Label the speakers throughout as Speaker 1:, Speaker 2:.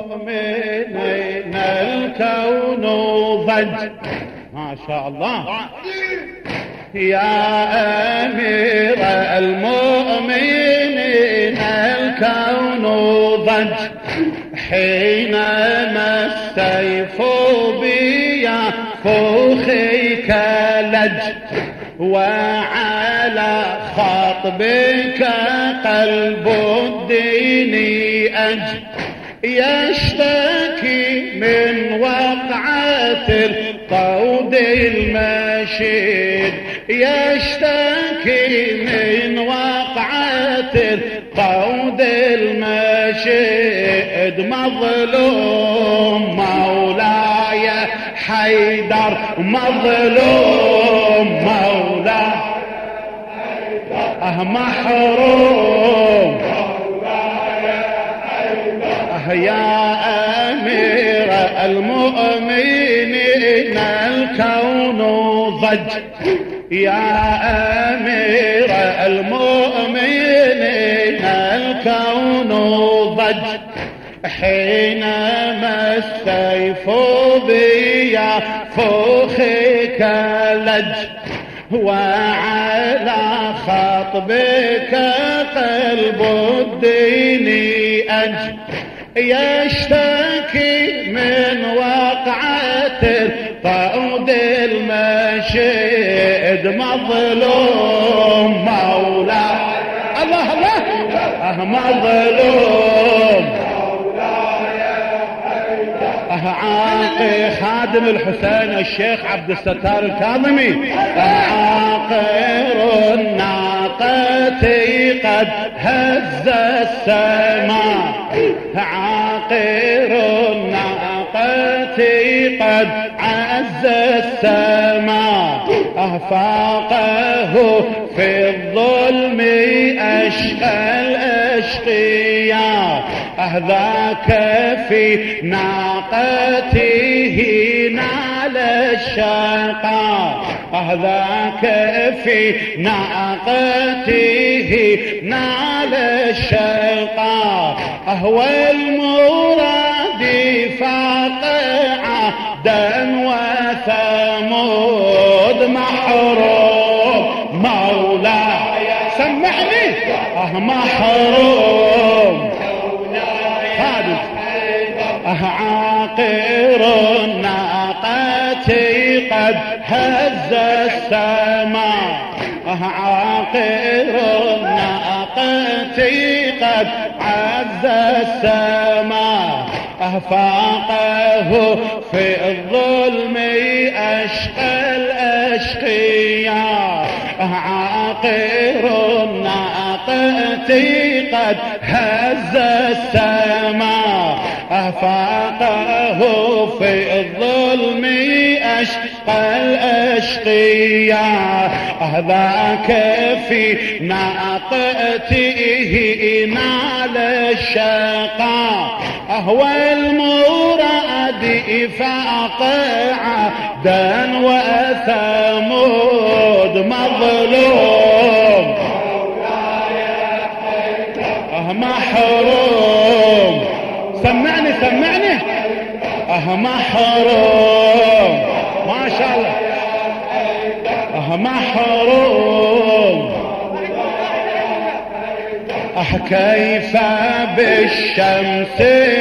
Speaker 1: المؤمنين الكون ضج. ما شاء الله. يا أمير المؤمنين الكون ضج حينما السيف بيفوخك لج، وعلى خطبك قلب الدين أج، يشتكي من وقعة القود المشيد، يشتكي من وقعة القود المشيد. مظلوم مولاي حيدر، مظلوم مولاي محروم يا أمير المؤمنين الكون ضج. يا أمير المؤمنين الكون ضج حينما السيف بيفوخك لج، وعلى خطبك قلب الدين أج، يشتكي من وقعة الطود المشيد. مظلوم مولاي الله الله مظلوم عاقي خادم الحسين الشيخ عبد الستار الكاظمي. عاقر الناقة قد هز السماء، عاقر الناقة قد عز السماء، أفاقه في الظلم أشقى الأشقياء، ذاك في ناقته نال الشقاء، ذاك في ناقته نال الشقاء، هو المراد فاق عدا وثمود محروم مولاي سمعني محروم عاقر الناقة قد هز السماء، عاقر الناقة قد عز السماء، أفاقه في الظلم أشقى الأشقياء، عاقر الناقة قد هز السماء، أفاقه في الظلم أشقى الأشقياء، ذاك في ناقته نال الشقاء، هو المراد فاق عدا وثمود مظلوم محروم سمعني سمعني محروم ما شاء الله محروم كيف بالشمس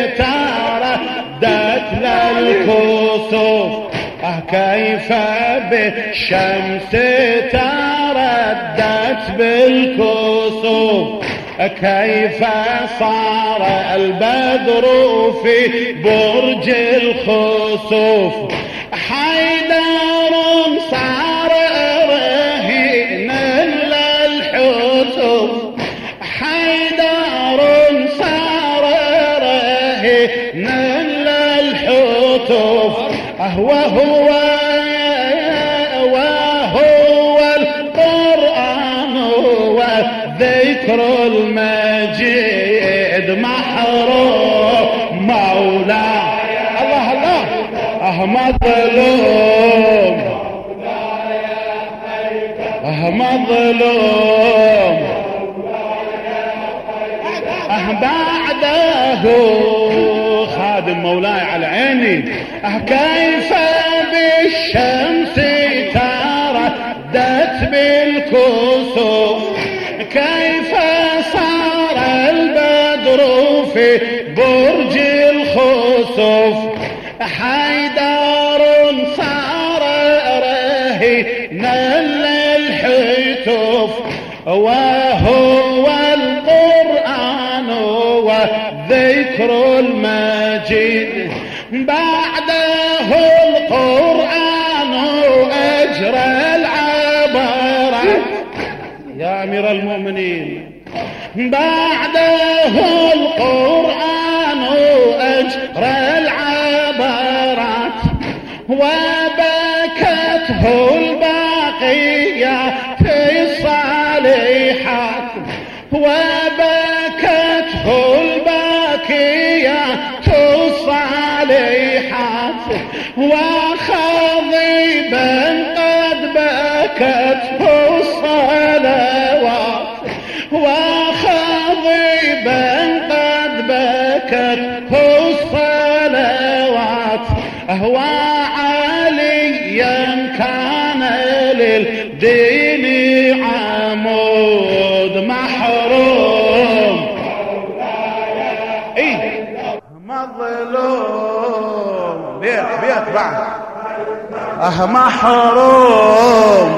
Speaker 1: تردت للكسوف، كيف بالشمس تردت بالكسوف، كيف صار البدر في برج الخسوف، حيدر صار رهينا للحسوف، حيدر صار رهينا للحسوف، وهو القرآن وذكر المجيد محروم مولاي الله الله مظلوم مظلوم بعده خادم مولاي على عيني. كيف بالشمس تردت بالكسوف، كيف صار البدر في برج الخسوف، حيدر صار رهينا للحتوف، وهو القرآن والذكر المجيد، بعده القرآن أجرى العبارات يا أمير المؤمنين، بعده القرآن أجرى العبارات، وبكته الباقيات الصالحات، وبكته الباقيات الصالحات، وخضبا قد بكته الصلوات، وخضبا قد بكته الصلوات، وعليا كان للدين عمود محروم، ايه مظلوم بيت بعد محروم،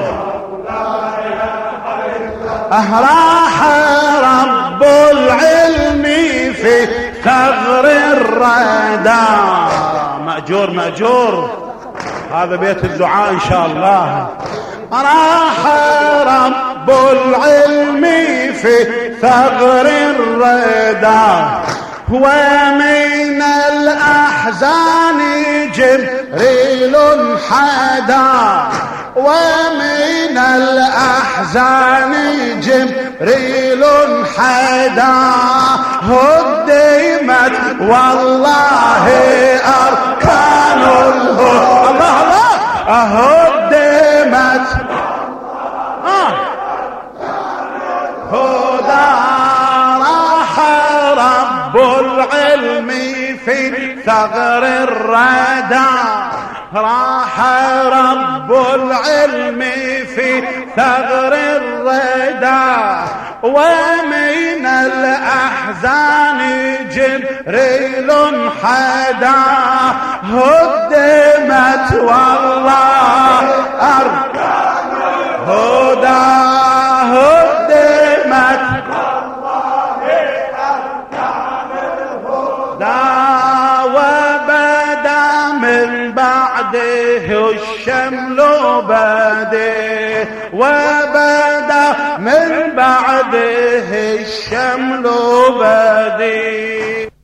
Speaker 1: راح رب العلم في ثغر الردى. مأجور مأجور، هذا بيت الدعاء إن شاء الله. راح رب العلم في ثغر الردى، ومن الأحزان جبريل حدا، ومن الأحزان جبريل حدا، هدمت والله أركان الله الله، هدمت هدى. راح رب العلم في ثغر الردى، راح رب العلم في ثغر الردى، ومن الأحزان جبريل حدا، هدمت والله أركان هدى، هدمت والله أركان الهدى، وبدا من بعده الشمل بده، وبدا من بعده الشمل بده.